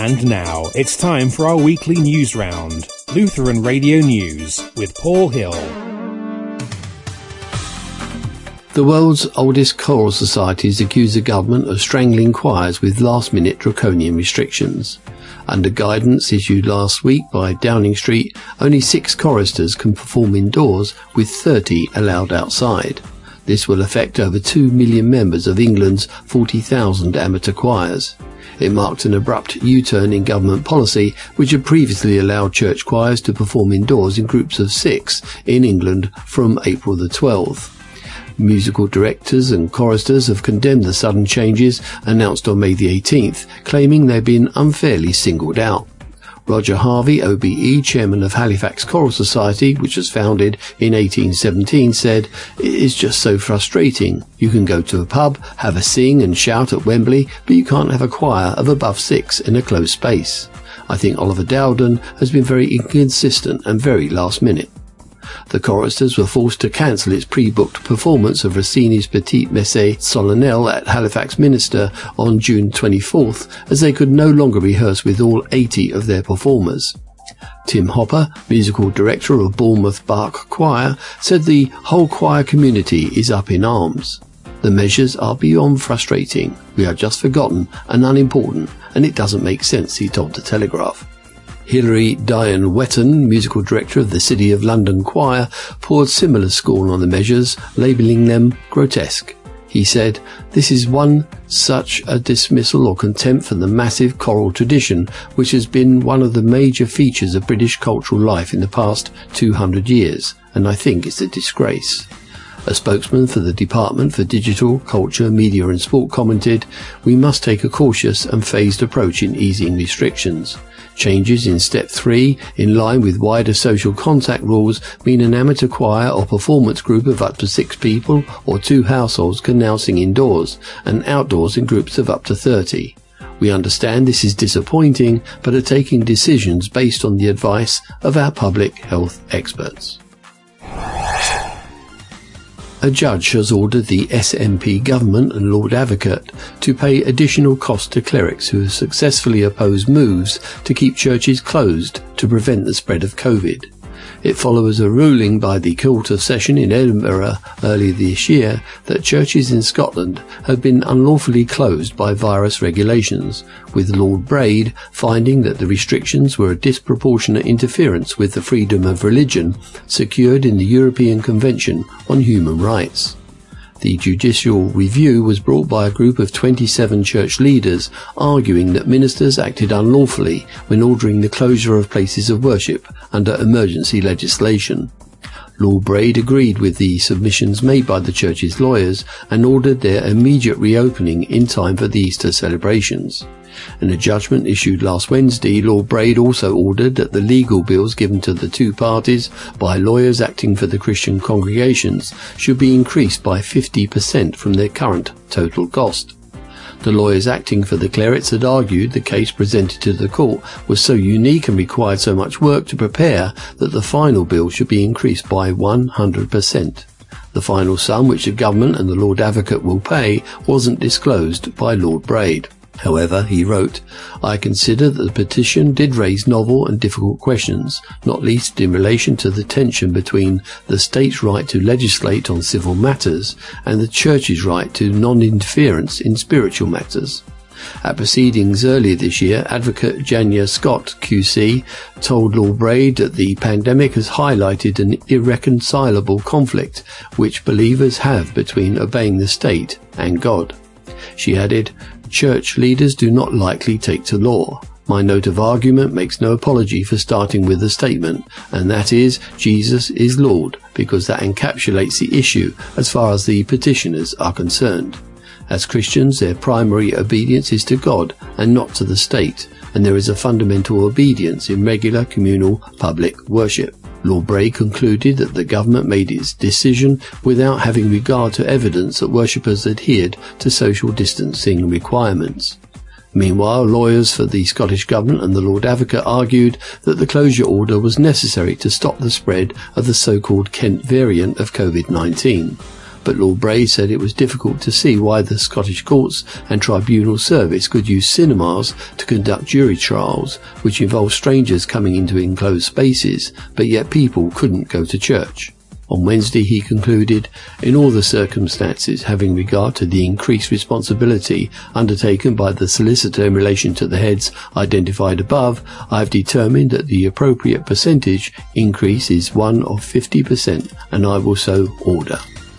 And now it's time for our weekly news round. Lutheran Radio News with Paul Hill. The world's oldest choral societies accuse the government of strangling choirs with last-minute draconian restrictions. Under guidance issued last week by Downing Street, only 6 choristers can perform indoors, with 30 allowed outside. This will affect over 2 million members of England's 40,000 amateur choirs. It marked an abrupt U-turn in government policy, which had previously allowed church choirs to perform indoors in groups of 6 in England from April the 12th. Musical directors and choristers have condemned the sudden changes announced on May the 18th, claiming they've been unfairly singled out. Roger Harvey, OBE, chairman of Halifax Choral Society, which was founded in 1817, said, "It is just so frustrating. You can go to a pub, have a sing and shout at Wembley, but you can't have a choir of above 6 in a closed space. I think Oliver Dowden has been very inconsistent and very last minute." The choristers were forced to cancel its pre-booked performance of Rossini's Petite Messe Solennelle at Halifax Minster on June 24th, as they could no longer rehearse with all 80 of their performers. Tim Hopper, musical director of Bournemouth Bark Choir, said the whole choir community is up in arms. "The measures are beyond frustrating. We are just forgotten and unimportant, and it doesn't make sense," he told the Telegraph. Hilary Diane Wetton, musical director of the City of London Choir, poured similar scorn on the measures, labelling them grotesque. He said, "This is one such a dismissal or contempt for the massive choral tradition, which has been one of the major features of British cultural life in the past 200 years, and I think it's a disgrace." A spokesman for the Department for Digital, Culture, Media and Sport commented, "We must take a cautious and phased approach in easing restrictions. Changes in Step 3, in line with wider social contact rules, mean an amateur choir or performance group of up to 6 people or 2 households can now sing indoors, and outdoors in groups of up to 30. We understand this is disappointing, but are taking decisions based on the advice of our public health experts." A judge has ordered the SNP government and Lord Advocate to pay additional costs to clerics who have successfully opposed moves to keep churches closed to prevent the spread of COVID. It follows a ruling by the Court of Session in Edinburgh earlier this year that churches in Scotland have been unlawfully closed by virus regulations, with Lord Braid finding that the restrictions were a disproportionate interference with the freedom of religion secured in the European Convention on Human Rights. The judicial review was brought by a group of 27 church leaders, arguing that ministers acted unlawfully when ordering the closure of places of worship under emergency legislation. Lord Braid agreed with the submissions made by the church's lawyers and ordered their immediate reopening in time for the Easter celebrations. In a judgment issued last Wednesday, Lord Braid also ordered that the legal bills given to the two parties by lawyers acting for the Christian congregations should be increased by 50% from their current total cost. The lawyers acting for the clerics had argued the case presented to the court was so unique and required so much work to prepare that the final bill should be increased by 100%. The final sum which the government and the Lord Advocate will pay wasn't disclosed by Lord Braid. However, he wrote, "I consider that the petition did raise novel and difficult questions, not least in relation to the tension between the state's right to legislate on civil matters and the church's right to non-interference in spiritual matters." At proceedings earlier this year, Advocate Jania Scott, QC, told Lord Braid that the pandemic has highlighted an irreconcilable conflict which believers have between obeying the state and God. She added, "Church leaders do not lightly take to law. My note of argument makes no apology for starting with a statement, and that is, Jesus is Lord, because that encapsulates the issue as far as the petitioners are concerned. As Christians, their primary obedience is to God and not to the state, and there is a fundamental obedience in regular communal public worship." Lord Braid concluded that the government made its decision without having regard to evidence that worshippers adhered to social distancing requirements. Meanwhile, lawyers for the Scottish Government and the Lord Advocate argued that the closure order was necessary to stop the spread of the so-called Kent variant of COVID-19. but Lord Bray said it was difficult to see why the Scottish Courts and Tribunal Service could use cinemas to conduct jury trials, which involve strangers coming into enclosed spaces, but yet people couldn't go to church. On Wednesday, he concluded, in all the circumstances having regard to the increased responsibility undertaken by the solicitor in relation to the heads identified above, I have determined that the appropriate percentage increase is one of 50%, and I will so order.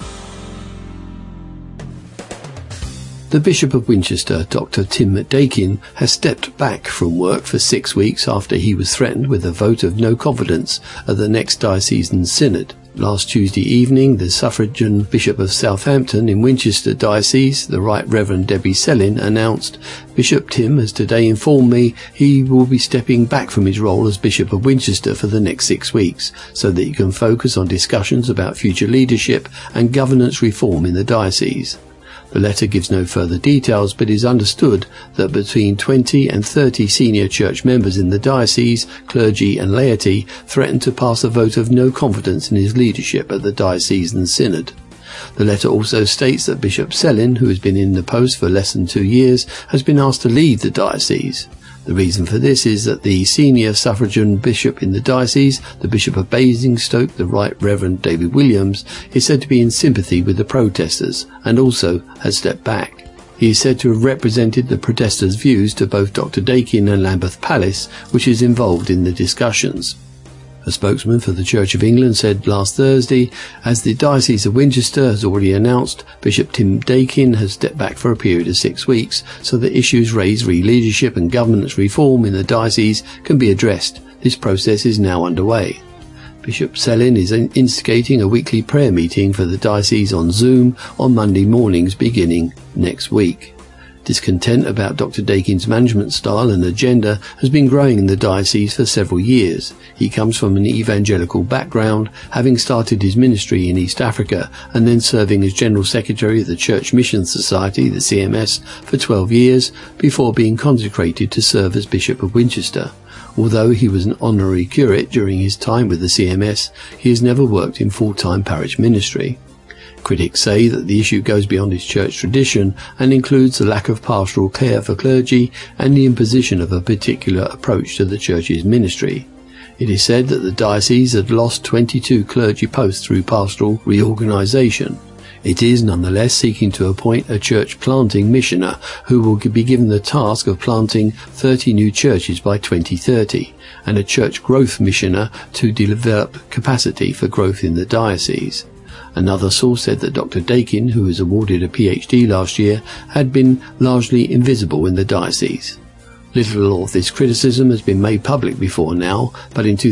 The Bishop of Winchester, Dr. Tim Dakin, has stepped back from work for 6 weeks after he was threatened with a vote of no confidence at the next diocesan synod. Last Tuesday evening, the suffragan Bishop of Southampton in Winchester Diocese, the Right Reverend Debbie Sellin, announced, Bishop Tim has today informed me he will be stepping back from his role as Bishop of Winchester for the next 6 weeks, so that he can focus on discussions about future leadership and governance reform in the diocese. The letter gives no further details, but is understood that between 20 and 30 senior church members in the diocese, clergy and laity, threatened to pass a vote of no confidence in his leadership at the diocesan synod. The letter also states that Bishop Sellin, who has been in the post for less than 2 years, has been asked to leave the diocese. The reason for this is that the senior suffragan bishop in the diocese, the Bishop of Basingstoke, the Right Reverend David Williams, is said to be in sympathy with the protesters and also has stepped back. He is said to have represented the protesters' views to both Dr. Dakin and Lambeth Palace, which is involved in the discussions. A spokesman for the Church of England said last Thursday, as the Diocese of Winchester has already announced, Bishop Tim Dakin has stepped back for a period of 6 weeks so that issues raised re leadership and governance reform in the diocese can be addressed. This process is now underway. Bishop Sellin is instigating a weekly prayer meeting for the diocese on Zoom on Monday mornings beginning next week. Discontent about Dr. Dakin's management style and agenda has been growing in the diocese for several years. He comes from an evangelical background, having started his ministry in East Africa and then serving as General Secretary of the Church Mission Society, the CMS, for 12 years before being consecrated to serve as Bishop of Winchester. Although he was an honorary curate during his time with the CMS, he has never worked in full-time parish ministry. Critics say that the issue goes beyond his church tradition and includes the lack of pastoral care for clergy and the imposition of a particular approach to the church's ministry. It is said that the diocese had lost 22 clergy posts through pastoral reorganisation. It is nonetheless seeking to appoint a church planting missioner who will be given the task of planting 30 new churches by 2030, and a church growth missioner to develop capacity for growth in the diocese. Another source said that Dr. Dakin, who was awarded a PhD last year, had been largely invisible in the diocese. Little of this criticism has been made public before now, but in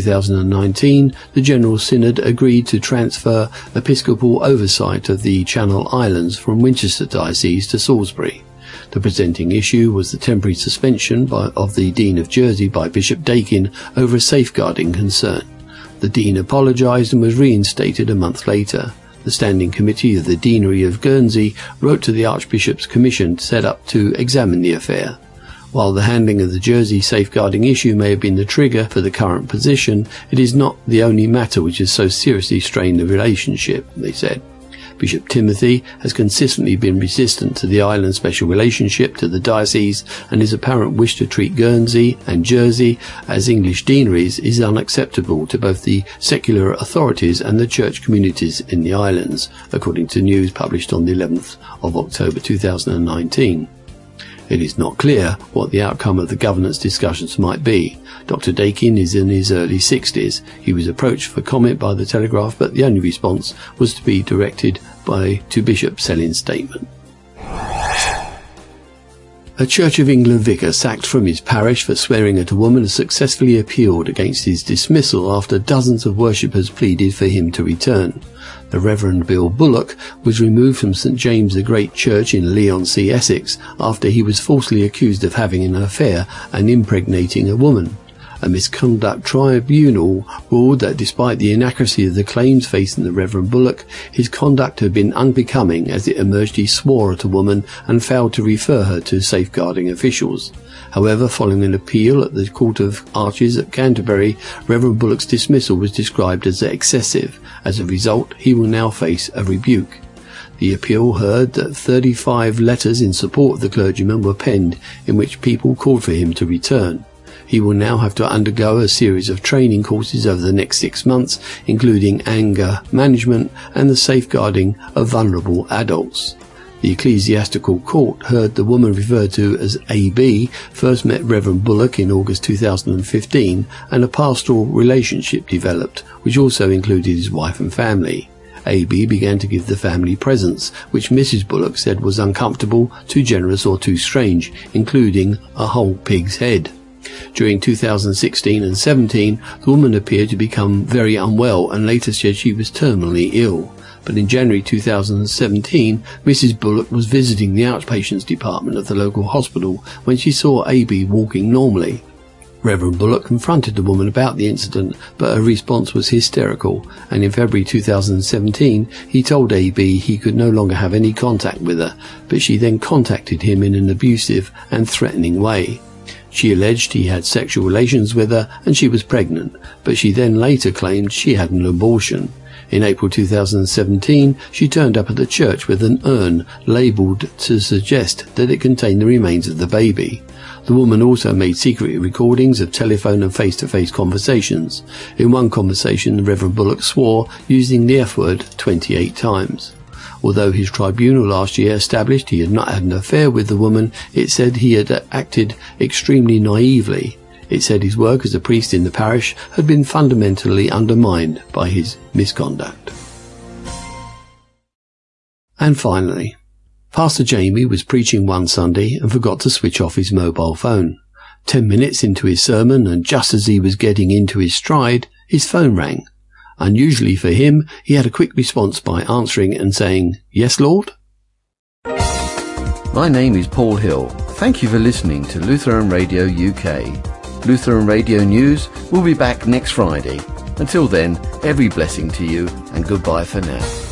2019 the General Synod agreed to transfer episcopal oversight of the Channel Islands from Winchester Diocese to Salisbury. The presenting issue was the temporary suspension of the Dean of Jersey by Bishop Dakin over a safeguarding concern. The Dean apologised and was reinstated a month later. The Standing Committee of the Deanery of Guernsey wrote to the Archbishop's Commission set up to examine the affair. While the handling of the Jersey safeguarding issue may have been the trigger for the current position, it is not the only matter which has so seriously strained the relationship, they said. Bishop Timothy has consistently been resistant to the island's special relationship to the diocese, and his apparent wish to treat Guernsey and Jersey as English deaneries is unacceptable to both the secular authorities and the church communities in the islands, according to news published on the 11th of October 2019. It is not clear what the outcome of the governance discussions might be. Dr. Dakin is in his early 60s. He was approached for comment by the Telegraph, but the only response was to be directed to Bishop Sellin's statement. A Church of England vicar sacked from his parish for swearing at a woman has successfully appealed against his dismissal after dozens of worshippers pleaded for him to return. The Reverend Bill Bullock was removed from St James the Great Church in Leigh-on-Sea, Essex, after he was falsely accused of having an affair and impregnating a woman. A misconduct tribunal ruled that despite the inaccuracy of the claims facing the Reverend Bullock, his conduct had been unbecoming as it emerged he swore at a woman and failed to refer her to safeguarding officials. However, following an appeal at the Court of Arches at Canterbury, Reverend Bullock's dismissal was described as excessive. As a result, he will now face a rebuke. The appeal heard that 35 letters in support of the clergyman were penned in which people called for him to return. He will now have to undergo a series of training courses over the next 6 months, including anger management and the safeguarding of vulnerable adults. The ecclesiastical court heard the woman referred to as AB first met Reverend Bullock in August 2015, and a pastoral relationship developed, which also included his wife and family. AB began to give the family presents, which Mrs. Bullock said was uncomfortable, too generous or too strange, including a whole pig's head. During 2016 and 17, the woman appeared to become very unwell and later said she was terminally ill. But in January 2017, Mrs. Bullock was visiting the outpatients department of the local hospital when she saw AB walking normally. Reverend Bullock confronted the woman about the incident, but her response was hysterical, and in February 2017 he told AB he could no longer have any contact with her, but she then contacted him in an abusive and threatening way. She alleged he had sexual relations with her and she was pregnant, but she then later claimed she had an abortion. In April 2017, she turned up at the church with an urn labelled to suggest that it contained the remains of the baby. The woman also made secret recordings of telephone and face-to-face conversations. In one conversation, Reverend Bullock swore, using the F-word 28 times. Although his tribunal last year established he had not had an affair with the woman, it said he had acted extremely naively. It said his work as a priest in the parish had been fundamentally undermined by his misconduct. And finally, Pastor Jamie was preaching one Sunday and forgot to switch off his mobile phone. 10 minutes into his sermon, and just as he was getting into his stride, his phone rang. Unusually for him, he had a quick response by answering and saying, "Yes, Lord?" My name is Paul Hill. Thank you for listening to Lutheran Radio UK. Lutheran Radio News will be back next Friday. Until then, every blessing to you and goodbye for now.